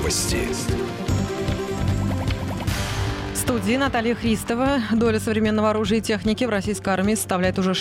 Новости. В студии Наталья Христова. Доля современного оружия и техники в российской армии составляет уже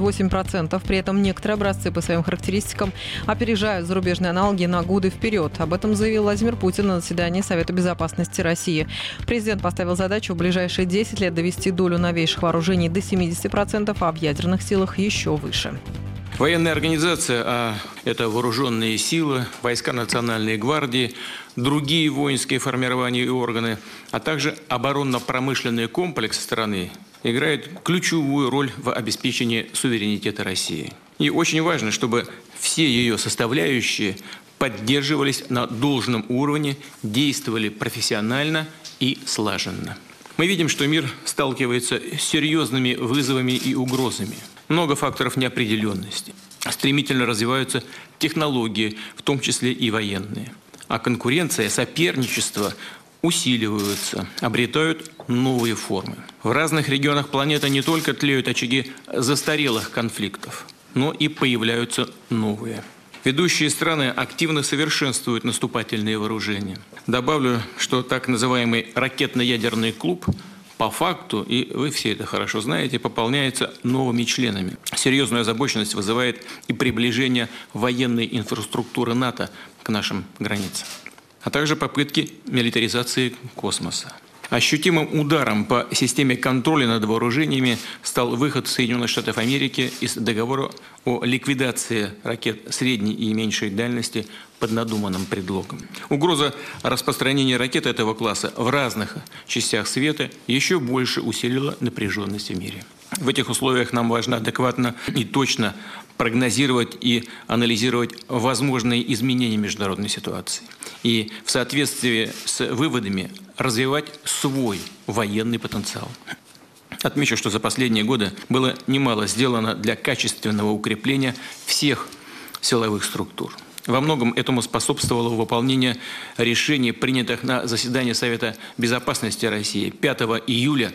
68%. При этом некоторые образцы по своим характеристикам опережают зарубежные аналоги на годы вперед. Об этом заявил Владимир Путин на заседании Совета безопасности России. Президент поставил задачу в ближайшие 10 лет довести долю новейших вооружений до 70%, а в ядерных силах еще выше. Военная организация, а это вооруженные силы, войска Национальной гвардии, другие воинские формирования и органы, а также оборонно-промышленный комплекс страны играет ключевую роль в обеспечении суверенитета России. И очень важно, чтобы все ее составляющие поддерживались на должном уровне, действовали профессионально и слаженно. Мы видим, что мир сталкивается с серьезными вызовами и угрозами. Много факторов неопределенности. Стремительно развиваются технологии, в том числе и военные. А конкуренция, соперничество усиливаются, обретают новые формы. В разных регионах планеты не только тлеют очаги застарелых конфликтов, но и появляются новые. Ведущие страны активно совершенствуют наступательные вооружения. Добавлю, что так называемый ракетно-ядерный клуб по факту, и вы все это хорошо знаете, пополняется новыми членами. Серьезную озабоченность вызывает и приближение военной инфраструктуры НАТО к нашим границам, а также попытки милитаризации космоса. Ощутимым ударом по системе контроля над вооружениями стал выход Соединенных Штатов Америки из договора о ликвидации ракет средней и меньшей дальности под надуманным предлогом. Угроза распространения ракет этого класса в разных частях света еще больше усилила напряженность в мире. В этих условиях нам важно адекватно и точно прогнозировать и анализировать возможные изменения международной ситуации. И в соответствии с выводами развивать свой военный потенциал. Отмечу, что за последние годы было немало сделано для качественного укрепления всех силовых структур. Во многом этому способствовало выполнение решений, принятых на заседании Совета безопасности России 5 июля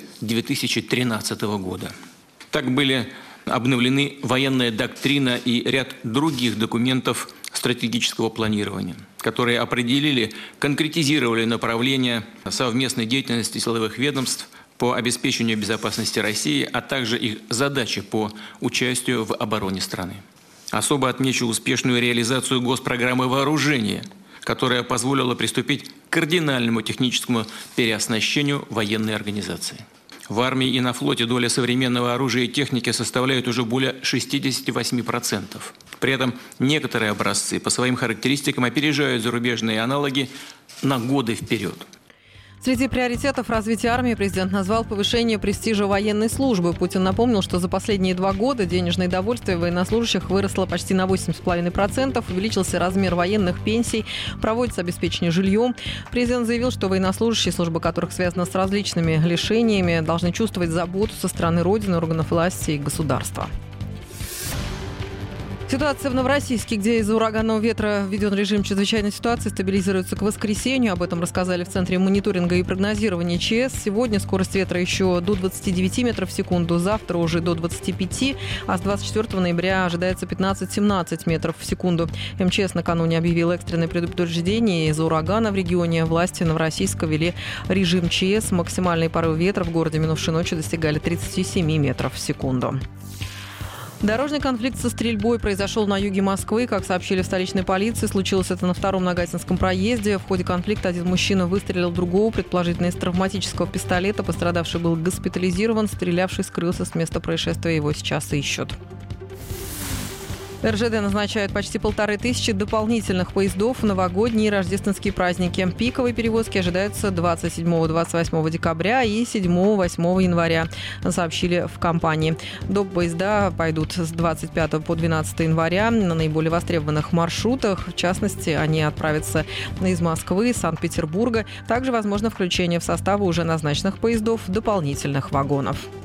2013 года. Так были обновлены военная доктрина и ряд других документов стратегического планирования, которые определили, конкретизировали направления совместной деятельности силовых ведомств по обеспечению безопасности России, а также их задачи по участию в обороне страны. Особо отмечу успешную реализацию госпрограммы вооружения, которая позволила приступить к кардинальному техническому переоснащению военной организации. В армии и на флоте доля современного оружия и техники составляет уже более 68%. При этом некоторые образцы по своим характеристикам опережают зарубежные аналоги на годы вперед. Среди приоритетов развития армии президент назвал повышение престижа военной службы. Путин напомнил, что за последние 2 года денежное довольствие военнослужащих выросло почти на 8,5%, увеличился размер военных пенсий, проводится обеспечение жильем. Президент заявил, что военнослужащие, служба которых связана с различными лишениями, должны чувствовать заботу со стороны Родины, органов власти и государства. Ситуация в Новороссийске, где из-за ураганного ветра введен режим чрезвычайной ситуации, стабилизируется к воскресенью. Об этом рассказали в Центре мониторинга и прогнозирования ЧС. Сегодня скорость ветра еще до 29 метров в секунду, завтра уже до 25, а с 24 ноября ожидается 15-17 метров в секунду. МЧС накануне объявил экстренное предупреждение из-за урагана в регионе. Власти Новороссийска ввели режим ЧС. Максимальные порывы ветра в городе минувшей ночью достигали 37 метров в секунду. Дорожный конфликт со стрельбой произошел на юге Москвы. Как сообщили в столичной полиции, случилось это на 2-м Нагатинском проезде. В ходе конфликта один мужчина выстрелил в другого, предположительно из травматического пистолета. Пострадавший был госпитализирован, стрелявший скрылся с места происшествия. Его сейчас ищут. РЖД назначают почти 1500 дополнительных поездов в новогодние и рождественские праздники. Пиковые перевозки ожидаются 27-28 декабря и 7-8 января, сообщили в компании. Доп. Поезда пойдут с 25 по 12 января на наиболее востребованных маршрутах. В частности, они отправятся из Москвы, Санкт-Петербурга. Также возможно включение в составы уже назначенных поездов дополнительных вагонов.